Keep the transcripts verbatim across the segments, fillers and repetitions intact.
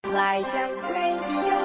Raijang Radio.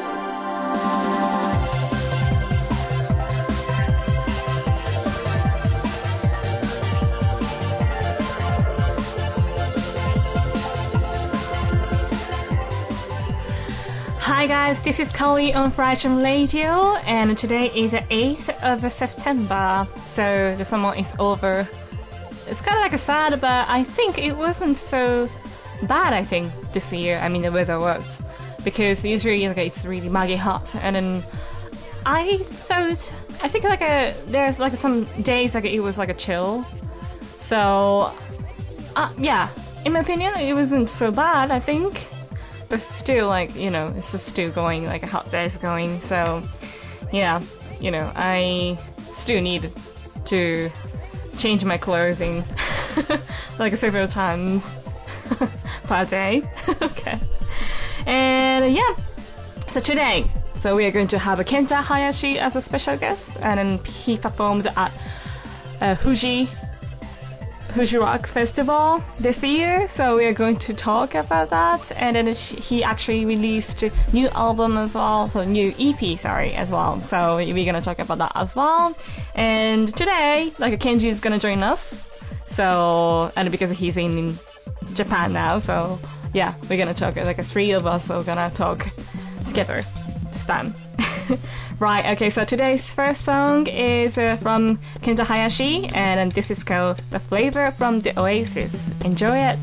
Hi guys, this is Kali on Raijang Radio, and today is the eighth of September, so the summer is over. It's kind of like a sad, but I think it wasn't so bad, I think, this year. I mean, the weather was, because usually like, it's really muggy hot, and then I thought, I think like a, there's like some days like it was like a chill, so uh, yeah, in my opinion, it wasn't so bad, I think. But still, like, you know, it's just still going, like, a hot day is going, so, yeah, you know, I still need to change my clothing, like, several times per day, okay, and, yeah, so today, so we are going to have Kenta Hayashi as a special guest, and then he performed at uh, Fuji, Fuji Rock Festival this year, so we are going to talk about that. And then he actually released a new album as well, so new E P, sorry, as well. So we're gonna talk about that as well. And today, like Kenji is gonna join us. So and because he's in Japan now, so yeah, we're gonna talk. Like a three of us are gonna talk together this time. Right, okay, so today's first song is uh, from Kenta Hayashi, and this is called The Flavor from the Oasis. Enjoy it!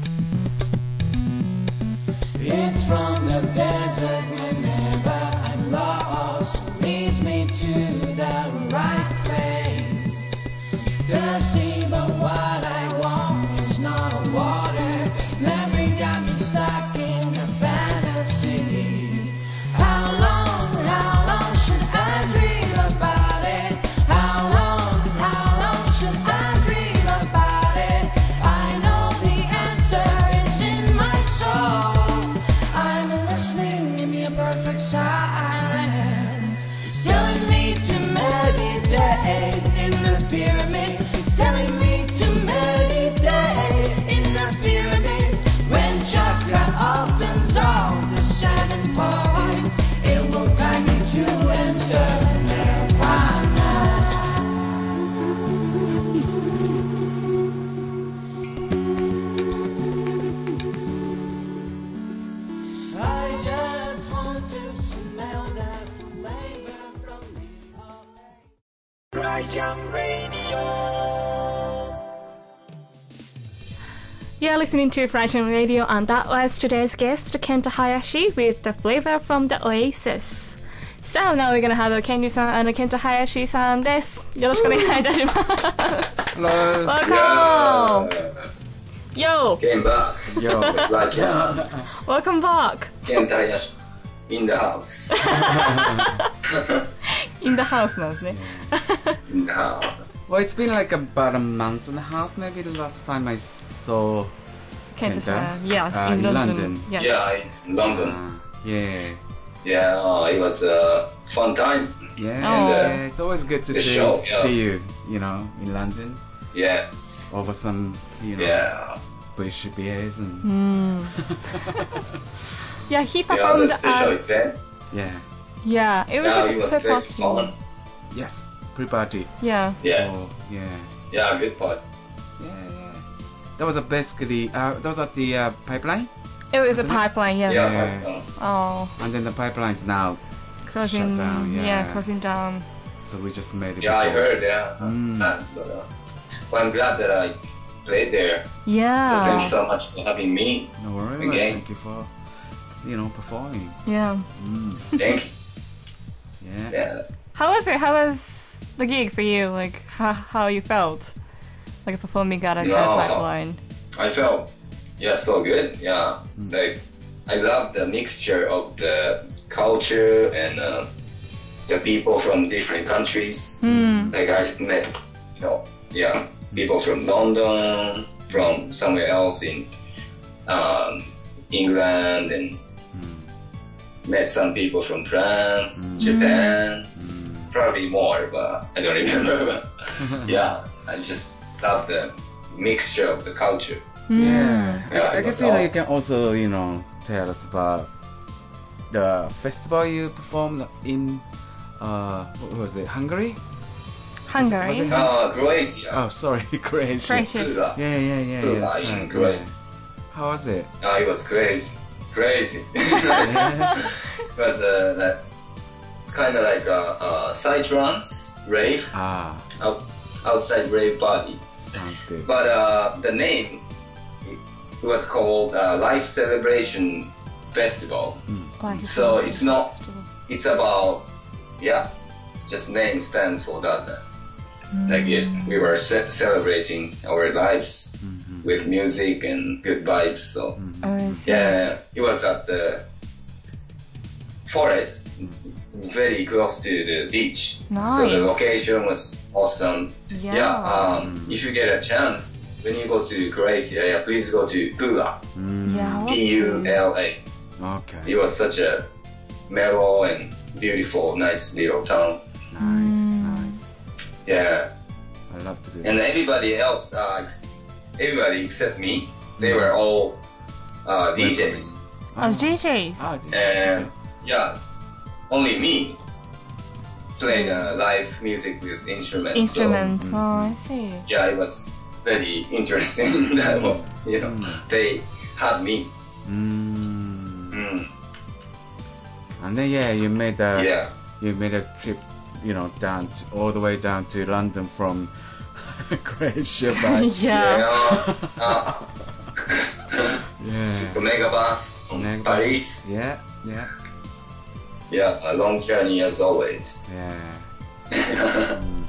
It's from the desert whenever I'm lost, leads me to the right place. Thirsty, but what I want is not water. Never got me stuck in a fantasy. How long, how long should I dream about it? How long, how long should I dream about it? I know the answer is in my soul. I'm listening in your perfect silence. It's telling me to meditate in the pyramid. It's telling me to meditate in the pyramid. When chakra opens all the seven points, it will guide me to enter nirvana. I just want to smell that flavor from the Raijang Radio. You're listening to Raijang Radio, and that was today's guest, Kenta Hayashi, with The Flavor from the Oasis. So now we're gonna have Kenji-san and Kenta Hayashi-san です。よろしくお願いいたします。 Hello. Welcome. Yo. Came back. Yo. It's Raja. Welcome back. Kenta Hayashi in the house. In the house なんですね。 In the house. Well, it's been like about a month and a half, maybe the last time I saw Kenta-san, yes, uh, in in London. London. Yes. Yeah, in London. Uh, yeah. Yeah, oh, it was a fun time. Yeah, Oh. yeah, it's always good to The see show, yeah. see you, you know, in London Yes. over some, you know, Yeah. British beers and Mm. Yeah, he Yeah, performed the special at... event. yeah, Yeah, it was Yeah, like it a was very pre-party. fun. yes, pre-party. Yeah. Yes. Oh, yeah, Yeah, good part. yeah, yeah. That was a basically uh, that was at the uh, pipeline, It was a Wasn't it? pipeline, yes. Yeah. Yeah. Oh, and then the pipeline's now, closing Shut down, yeah. closing down. so we just made it. Yeah, I before. heard. Yeah. Mm. Sad, but, uh, well, I'm glad that I played there. So Yeah. thank you so much for having me. No worries. Again. Thank you for, you know, performing. Yeah. Mm. Thank you. Yeah. Yeah. How was it? How was the gig for you? Like, how, how you felt? Like performing at a No. pipeline. I felt, yeah, so good. Yeah, Mm. like I love the mixture of the culture and uh, the people from different countries. Hmm. Like I met, you know, yeah, people from London, from somewhere else in um, England, and Mm. met some people from France, Mm. Japan, Mm. probably more, but I don't remember. But yeah, I just love the mixture of the culture. Hmm. Yeah. Yeah, I, I it guess was you know you awesome. can also you know tell us about the festival you performed in, uh, what was it, Hungary? Hungary. Was it- Uh, Croatia. Oh, sorry, Croatia. Croatia. Pula. Yeah, yeah, yeah, Pula yeah. that's in right, Croatia. yeah. How was it? Uh, it was crazy. Crazy. Yeah. It was uh, like, it's kind of like a, a psytrance rave, Ah, out, outside rave party. sounds good. But uh, the name it was called uh, Life Celebration Festival. Like a So it's not- festival. It's about, yeah, just name stands for that. Like yes, we were ce- celebrating our lives Mhm. with music and good vibes. So Oh, I see. yeah, it was at the forest, very close to the beach. So the Nice. location was awesome. Yeah. Yeah, um, if you get a chance, when you go to Croatia, yeah, please go to Pula, Mm, Yeah, I want P U to. L A. Okay. It was such a mellow and beautiful, nice little town. Nice, Mm. nice. Yeah, I love to do and that. everybody else, uh, ex- everybody except me, they were all uh, D Js. Oh, D Js. Oh, D Js. And yeah, only me playing uh, live music with instruments. Instruments. Mm. Oh, I see. So, yeah, it was very interesting. That one, you know, Mm. they had me. Mm. Mm, And then yeah, you made a yeah, you made a trip, you know, down to, all the way down to London from Croatia by Yeah. yeah. Uh, yeah. to Megabus from Mega- Paris. Yeah, yeah, Yeah, a long journey as always. yeah. Mm.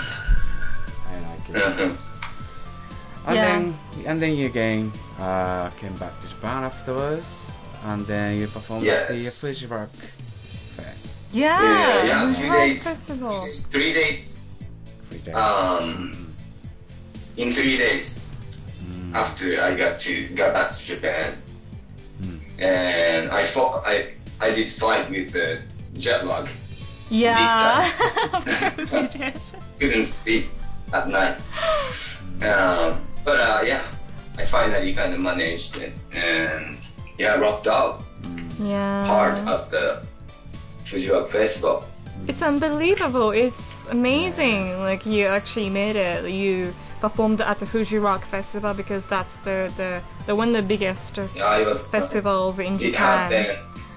I like it. And Yeah. then and then you again uh, came back to Japan afterwards, and then you performed at the Yes. Fuji Rock Fest. Yeah. Yeah, yeah, the two rock days. Festival. Three days. Three days. Um, in three days Mm. after I got to got back to Japan, Mm. and I fought. I I did fight with the jet lag. Yeah. Of course you did. Couldn't sleep at night. Um, but uh, yeah, I finally kind of managed it, and yeah, rocked out Yeah. hard at the Fuji Rock Festival. It's unbelievable. It's amazing. Like you actually made it. You performed at the Fuji Rock Festival because that's the the, the one of the biggest uh, Yeah, I was. festivals in It had Japan. been.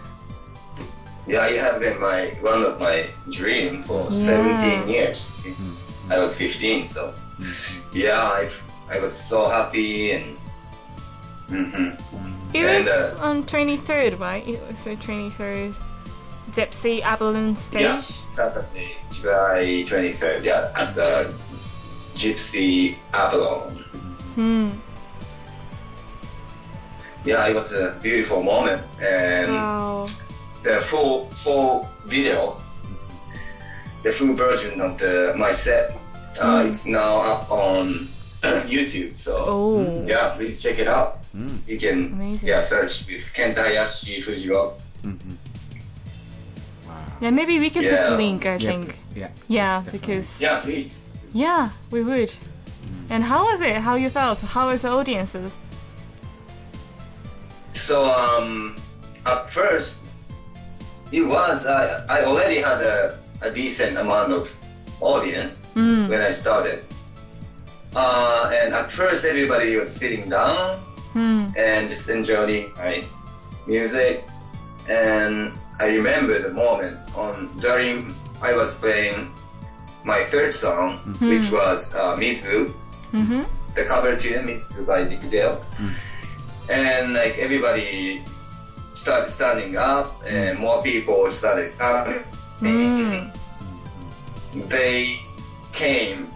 Yeah, it had been my one of my dream for Yeah. seventeen years since I was fifteen. So yeah, I I was so happy and. hmm It And, was uh, on twenty-third, right? It was the twenty-third Gypsy Avalon stage. Yeah, Saturday, July twenty-third. Yeah, at the Gypsy Avalon. Hmm. Yeah, it was a beautiful moment, and Wow. the full full video, the full version of the my set, uh, Mm. it's now up on YouTube. So Oh. yeah, please check it out. Mm. You can Amazing. yeah search with Kenta Hayashi Fuji Rock. Mhm. Wow. Yeah, maybe we can put Yeah. the link, I Yeah, think. yeah. Yeah, Definitely. because Yeah, please. yeah, we would. And how was it? How you felt? How was the audiences? So um, at first, it was I I already had a, a decent amount of audience Mm. when I started. Uh, and at first, everybody was sitting down Hmm. and just enjoying my music. And I remember the moment on during I was playing my third song, which was uh, Mizu, Mm-hmm. the cover tune Mizu by Dick Dale. And like everybody started standing up, and more people started coming. Mm. They came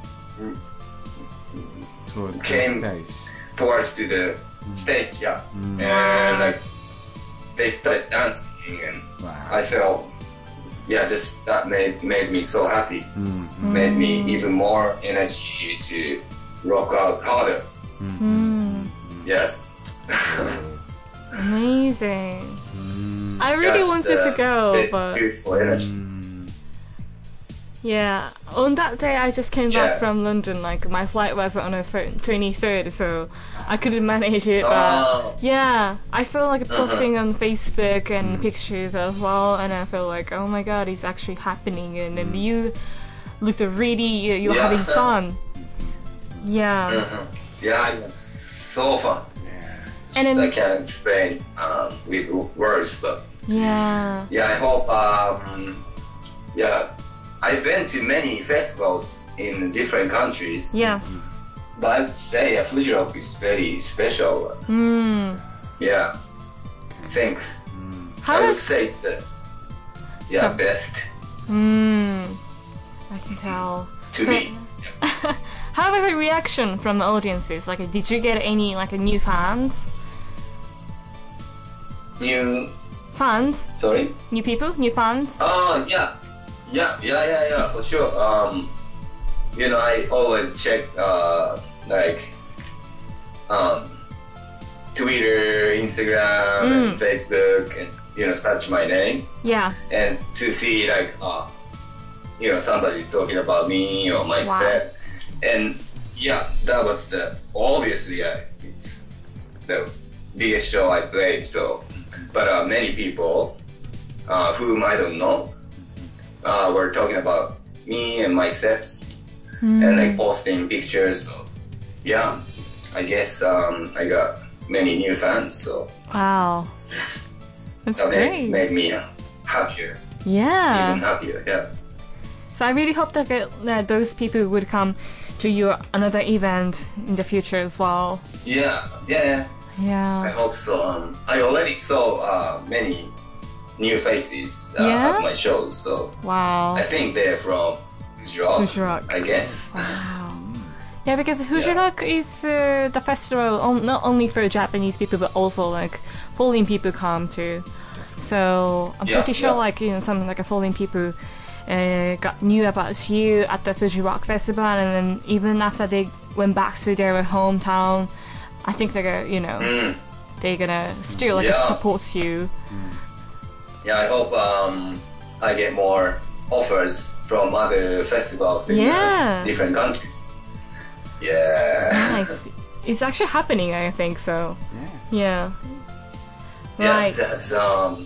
Towards the Came- stage. towards to the stage, yeah, Mm. and like they started dancing, and Wow. I felt, yeah, just that made made me so happy, Mm. made me even more energy to rock out harder. Mm. Yes. Amazing. Mm. I really Just, wanted to uh, go, very but beautiful energy. Mm. Yeah, on that day I just came back Yeah. from London. Like my flight was on the twenty-third, so I couldn't manage it. But Oh. yeah, I saw like posting on Facebook and Mm. pictures as well, and I felt like, oh my god, it's actually happening. And then you looked really, you- you're Yeah. having fun. Yeah, Mhm. Yeah, it was so fun. And then- I can't explain um, with w- words, but yeah, yeah, I hope. Um, yeah, I've been to many festivals in different countries, yes. but I would say uh, Fuji Rock is very special. Mm. Yeah, I think How I would is? say it's the yeah So- best Mm. I can tell. to So- me. How was the reaction from the audiences? Like, did you get any like new fans? New, Fans? sorry. New people? New fans? Oh yeah, yeah, yeah, yeah, yeah, for sure. Um, you know, I always check uh, like um, Twitter, Instagram, and Mm. Facebook, and you know, search my name Yeah. and to see like uh, you know, somebody's talking about me or my Wow. set, and yeah, that was the obviously uh, it's the biggest show I played. So, but uh, many people uh, whom I don't know uh, were talking about me and my sets Mm. and like posting pictures. So, yeah, I guess um, I got many new fans. So Wow. That's that made, great. made me happier, Yeah. even happier. Yeah. So I really hope that, uh, that those people would come to your another event in the future as well. Yeah, yeah, yeah. I Yeah. hope so. Um, I already saw uh, many new faces uh, Yeah? at my shows, so Wow. I think they're from Fuji Rock, Fuji Rock. I guess. Wow. Yeah, because Yeah. Fujirock is uh, the festival on, not only for Japanese people but also like foreign people come to. So I'm Yeah, pretty sure yeah. like you know some like a foreign people uh, got knew about you at the Fuji Rock Festival, and then even after they went back to their hometown, I think they're gonna, you know Mm. they're gonna still like Yeah. support you. Yeah, I hope um, I get more offers from other festivals in uh, Yeah. different countries. Yeah. Nice. It's actually happening, I think so. Yeah. Yeah. Right. Yes, yes. Um,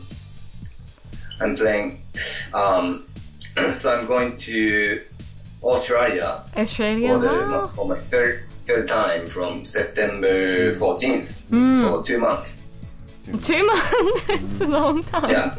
I'm playing. Um, so I'm going to Australia Australia. for, the, Wow. for my third third time from September fourteenth Mm. for two months. Two months. It's a long time. Yeah.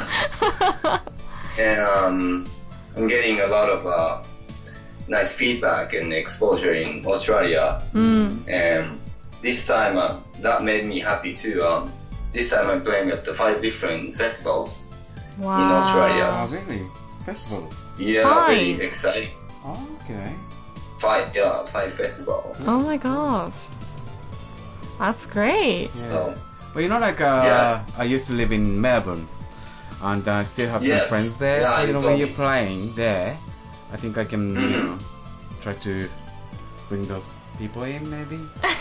And um, I'm getting a lot of uh, nice feedback and exposure in Australia. Mm. And this time, uh, that made me happy too. Um, this time I'm playing at the five different festivals. Wow. in Australia. Oh, really? Festivals? Yeah, Five. very exciting. Oh, okay. Five, yeah, five festivals. Oh my gosh. That's great. So, But you know, like, uh, Yes. I used to live in Melbourne, and I still have Yes. some friends there. Yeah, so, you you know, told when you're me. playing there, I think I can, you Mhm. know, try to bring those people in, maybe.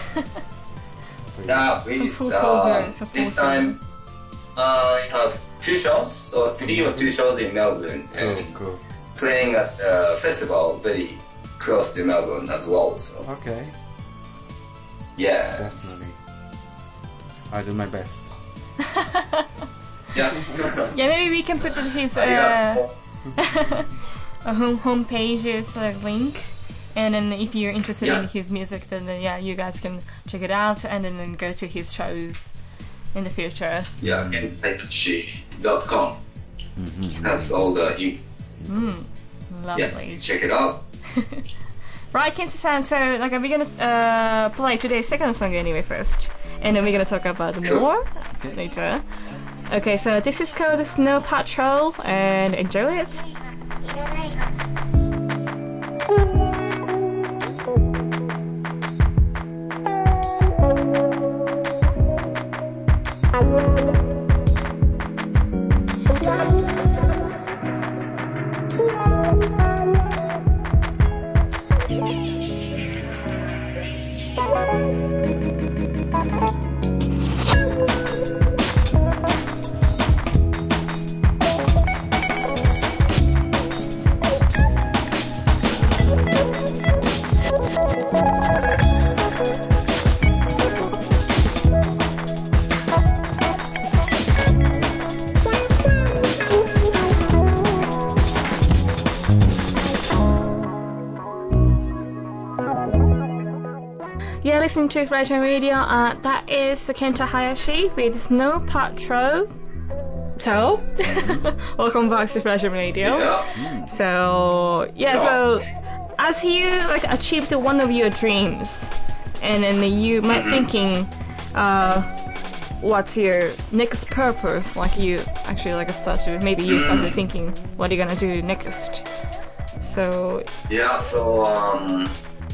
So, yeah, please. Support over- Um, support this over. time, uh, you have two shows, or three or two shows in Melbourne, Cool, and cool. playing at the festival very close to Melbourne as well. So, Okay, yeah. definitely. I'll do my best. Yeah. Yeah, maybe we can put his uh, Arigato. a home homepage's uh, link, and then if you're interested in Yeah. his music, then uh, yeah, you guys can check it out, and then, then go to his shows in the future. Yeah, kentashi dot com. That's all the info. Mm, Yeah, lovely. check it out. Right, Kenta-san, so like we're gonna uh, play today's second song anyway first, and then we're gonna talk about Sure. more Okay. later. Okay, so this is called Snow Patrol, and enjoy it. Thank listening to Freshen Radio. Uh, that is Kenta Hayashi with No Patrol. So, welcome back to Freshen Radio. Yeah. So, yeah, so as you like achieved one of your dreams, and then you might thinking, uh, what's your next purpose? Like you actually like started, maybe you started thinking, what are you gonna do next? So, Yeah, so um,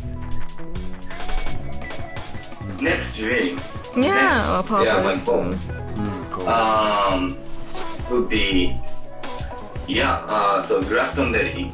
next dream. yeah, or next, yeah, my purpose. goal Mm, cool. um would be yeah. Uh, so Glastonbury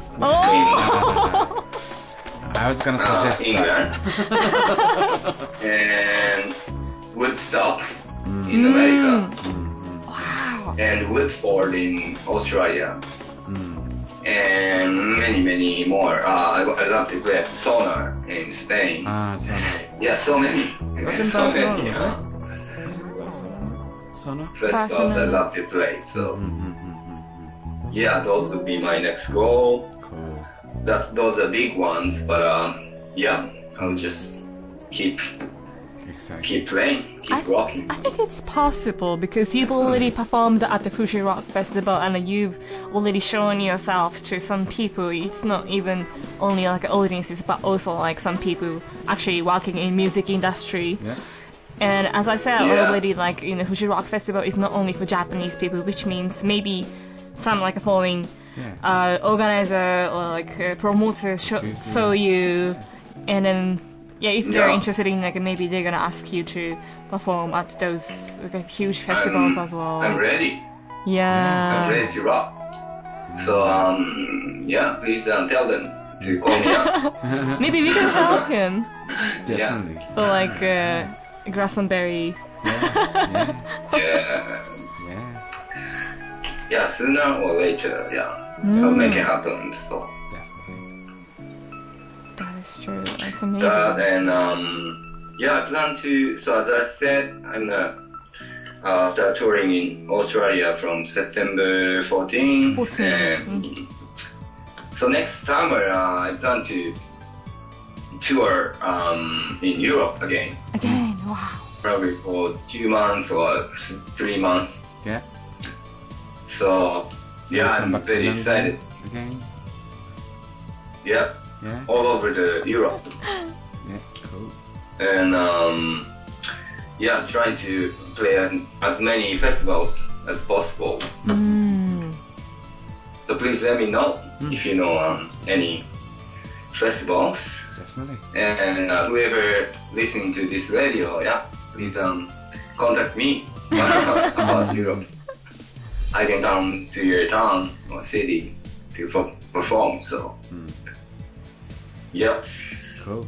Oh! I was gonna in uh, suggest that. England and Woodstock in America Wow. and Woodford in Australia. Mm. And many, many more. Uh, I, I love to play Sonar in Spain. Ah, so Yeah, so many. was in so Barcelona, many is uh, it? Was it Barcelona? Sonar? festivals I Barcelona. love to play. So Mm-hmm. yeah, those would be my next goal. Cool. That those are big ones, but um, yeah, I'll just keep Exactly. keep playing, keep I, th- rocking. I think it's possible because you've already performed at the Fuji Rock Festival and you've already shown yourself to some people. It's not even only like audiences, but also like some people actually working in music industry. Yeah. And as I said Yeah. already, like you know, Fuji Rock Festival is not only for Japanese people, which means maybe some like following Yeah. uh, organizer or like uh, promoter show, Yes, saw yes. you, and then yeah, if they're Yeah. interested in like maybe they're gonna ask you to perform at those like, huge festivals I'm, as well. I'm ready. Yeah. I'm ready to rock. So um, yeah, please um, tell them to call me up. Maybe we can help him Definitely. for like uh, Glastonbury. Yeah. Yeah, Yeah. yeah, sooner or later, yeah, I'll make it happen. So Definitely. That is true. That's amazing. that and um, yeah, I plan to. So as I said, I'm gonna uh, start touring in Australia from September fourteenth. fourteenth, And so next summer, uh, I plan to tour um, in Europe again, Again, wow. probably for two months or three months. Yeah. So So yeah, you come I'm back to very London excited. Again. Yeah, Yeah. all over the Europe. Yeah. Cool. And um, yeah, trying to play as many festivals as possible. Mm. So please let me know if you know um, any festivals. Definitely. And uh, whoever listening to this radio, yeah, please um, contact me about Europe. I can come to your town or city to f- perform. So Mm. yes. Cool.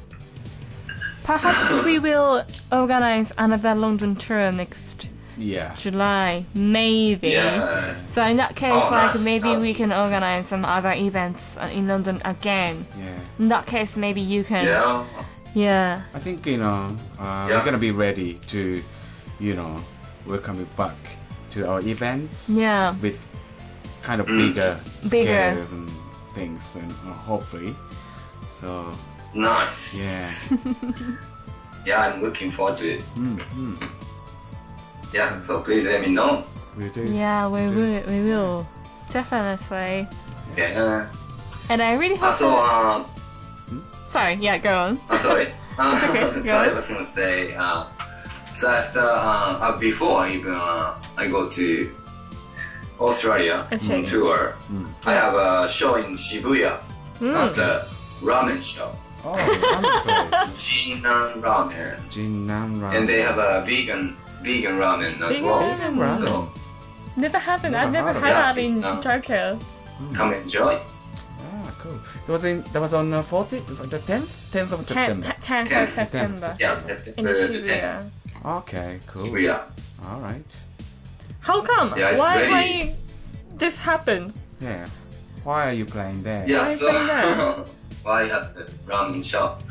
Perhaps we will organize another London tour next Yeah. July, maybe. Yes. So in that case, Oh, like nice. maybe Oh. we can organize some other events uh, in London again. Yeah. In that case, maybe you can. Yeah. Yeah. I think you know uh, Yeah. we're gonna be ready to, you know, welcome you back to our events Yeah. with kind of Mm. bigger, Bigger. scales and things, and uh, hopefully. So Nice. yeah. Yeah, I'm looking forward to it. mm, mm, Yeah, so please let me know. we do. Yeah, we do. will. We will. Definitely. Yeah. And I really hope. Also, that- um, Sorry. Yeah. Go on. uh, sorry. Uh, okay, go so I on. was gonna say, uh, so after, uh, uh, before even uh, I go to Australia Australia. on tour, Mm. I have a show in Shibuya Mm. at the ramen show, Oh, ramen place. Jinnan Ramen, Jinnam ramen. and they have a vegan vegan ramen as Vegan well. ramen. ramen. So Never happened. Never I've never heard of had it. that Yeah, in it's, uh, Tokyo. come enjoy. Ah, cool. That was in. That was on the fourteenth, the tenth, tenth of Ten- September. tenth of Tenth. September. Yeah, In September the Shibuya. tenth. Okay, cool. Shibuya. All right. How come? Yeah, it's why, very- why this happened? Yeah. Why are you playing there? Yeah, Why so say that? why at the ramen shop?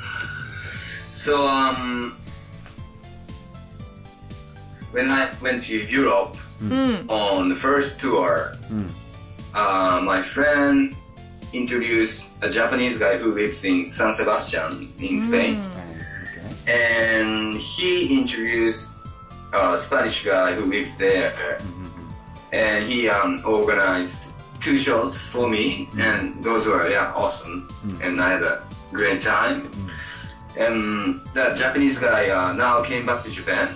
So um, when I went to Europe Mm. on the first tour, Mm. uh, my friend introduced a Japanese guy who lives in San Sebastian in Spain, Okay. Okay. and he introduced a Spanish guy who lives there, and he um, organized two shows for me, and those were yeah awesome, and I had a great time. And that Japanese guy uh, now came back to Japan,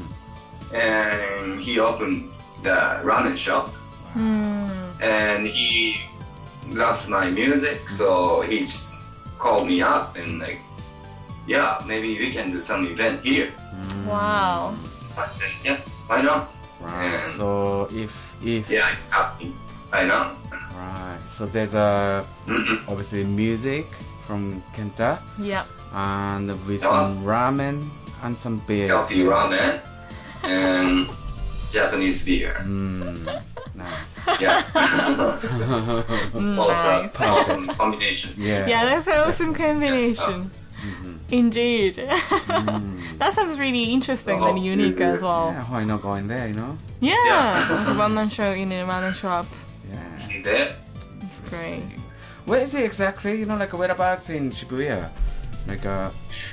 and he opened the ramen shop, and he loves my music, so he just called me up and like, yeah, maybe we can do some event here. Wow. I said, yeah, why not? Right. And So if if yeah, it's happening. I know. right. So there's a Mm-mm. obviously music from Kenta Yep. and with Yeah. some ramen and some beer. Healthy ramen and Japanese beer. Mm, nice. Yeah. Also, Nice. awesome combination. Yeah. Yeah, that's an awesome combination. Indeed. That sounds really interesting and unique as well. Yeah, why not going there, you know? Yeah, Yeah. like a one-man show in a ramen shop. Yeah. See there? It's great. Where is it exactly? You know, like whereabouts in Shibuya? Like a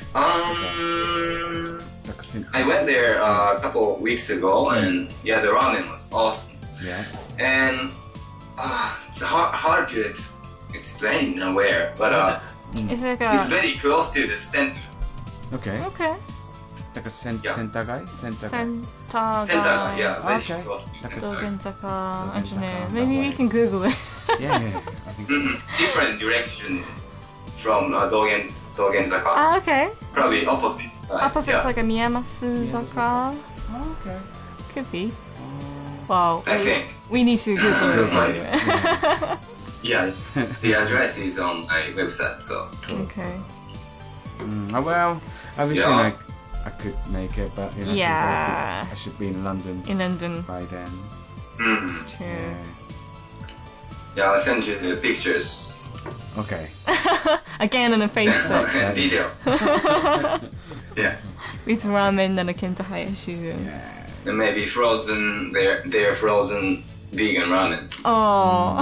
Um, like a sim- I went there uh, a couple weeks ago, and yeah, the ramen was awesome. yeah. And uh, it's hard, hard to ex- explain uh, where, but uh, It's like it's a... very close to the center. Okay. Okay. Like a cen- Yeah. center guy? Center guy. Center Center, guy. yeah, very Okay. close to the center. Dogentaka engineer. Dogentaka, Maybe that we way. can Google it. Yeah, yeah. I think so. Mm-mm. Different direction from uh, Dogen Dogenzaka. Ah, okay. Probably opposite side. Opposite yeah. like a Miyamasu Zaka. Oh, okay. Could be. Oh. Wow. I think. We need to Google it Right. anyway. Yeah, the address is on my website, so. Okay. Mm, oh, well, I wish Yeah. like I could make it, but you know, I think I, Yeah. could- I should be in London In London. by then. Mm. True. Yeah. Yeah, I'll send you the pictures Okay. Again on a Facebook and video. Yeah, with ramen and a Kenta Hayashi. Yeah. and maybe frozen, their their frozen vegan ramen. Oh,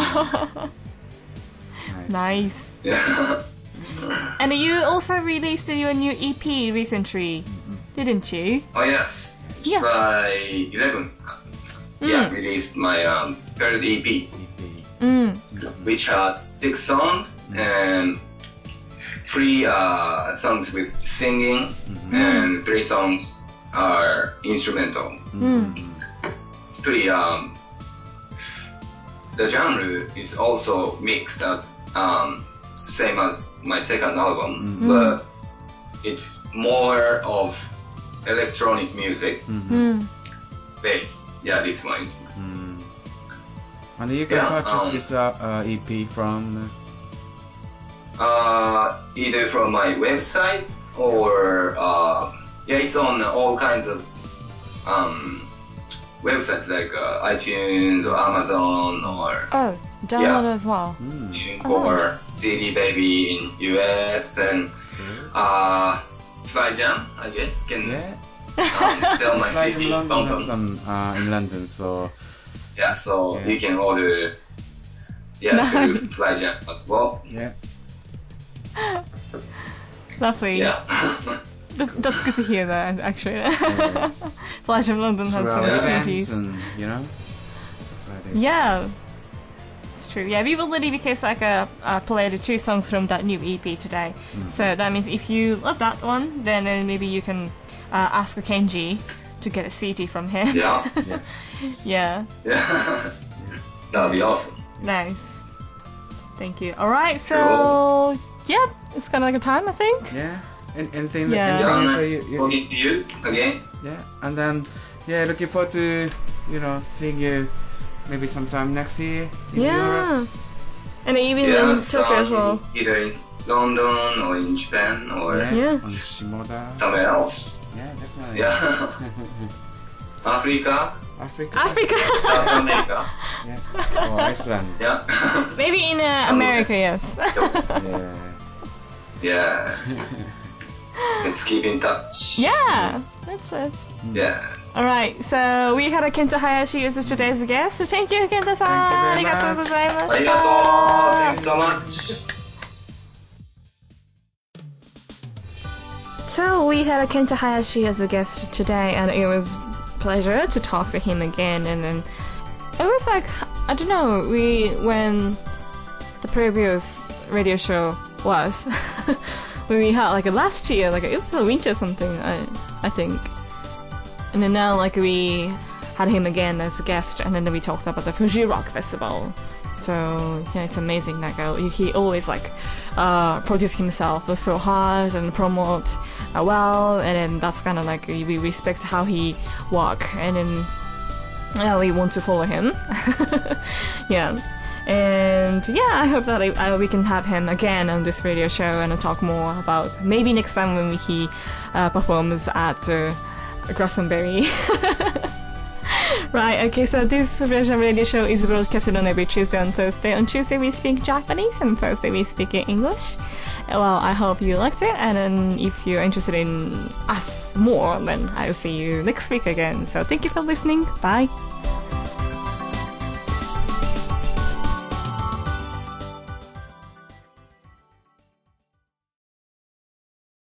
Nice. nice. Yeah. And you also released your new E P recently, didn't you? Oh yes, Yeah. by eleven. Yeah, Mm. released my um, third E P, E P. Mm. which has six songs and three uh, songs with singing, and three songs are instrumental. Mm. It's pretty um. The genre is also mixed as um, same as my second album, but it's more of electronic music Mm. based. Yeah, this one is. Mm. And you can Yeah, purchase um, this uh, uh, E P from. Uh, either from my website or uh, yeah, it's on all kinds of um, websites like uh, iTunes or Amazon or Oh, download as well. Mm. Tune Oh, or nice. C D Baby in U S and uh, Flyjam, I guess, can Yeah. um, sell my Like C D. in London, Pom has Pom. some uh, in London, so Yeah, so Yeah. you can order yeah Nice. through Flyjam as well. yeah. Lovely. Yeah. That's, that's good to hear that, actually. Yes. Flash of London has some Throughout events opportunities. and you know. stuff like this. Yeah. It's true. Yeah, we've already, because like uh, uh, played the two songs from that new E P today. So that means if you love that one, then uh, maybe you can uh, ask Kenji to get a C D from him. Yeah. Yes. Yeah. Yeah. That'd be awesome. Nice. Thank you. All right. So, yep, it's kind of like a time, I think. Yeah. And anything. Yeah. Yeah, anything so nice you, you, talking to you again. yeah. And then yeah, looking forward to you know seeing you maybe sometime next year in Europe. Yeah. And even Yeah, in Tokyo as well. either in London or in Japan or Yeah. Yeah. On Shimoda. somewhere else. Yeah, definitely. Yeah. Africa, Africa. Africa. South America. Yeah. Or Iceland. Yeah. Maybe in uh, America, yes. Yeah. Yeah. Let's keep in touch. Yeah. That's it. Yeah. Alright, so we had a Kenta Hayashi as today's guest. So thank you, Kenta-san. Thank you very Arigatou much. gozaimashita. Arigato. Thanks so much. So we had Kenta Hayashi as a guest today, and it was pleasure to talk to him again. And then it was like, I don't know, we when the previous radio show was when we had like last year, like it was a winter or something, I I think. And then now like we had him again as a guest, and then we talked about the Fuji Rock Festival. So yeah, it's amazing. Like uh, he always like uh, produce himself so hard and promote uh, well, and then that's kind of like we respect how he work, and then yeah, we want to follow him. Yeah, and yeah, I hope that I, I, we can have him again on this radio show and talk more about maybe next time when he uh, performs at uh, Glastonbury. Right, okay, so this Russian radio show is broadcasted on every Tuesday and Thursday. On Tuesday we speak Japanese, and Thursday we speak English. Well, I hope you liked it, and then if you're interested in us more, then I'll see you next week again. So thank you for listening. Bye.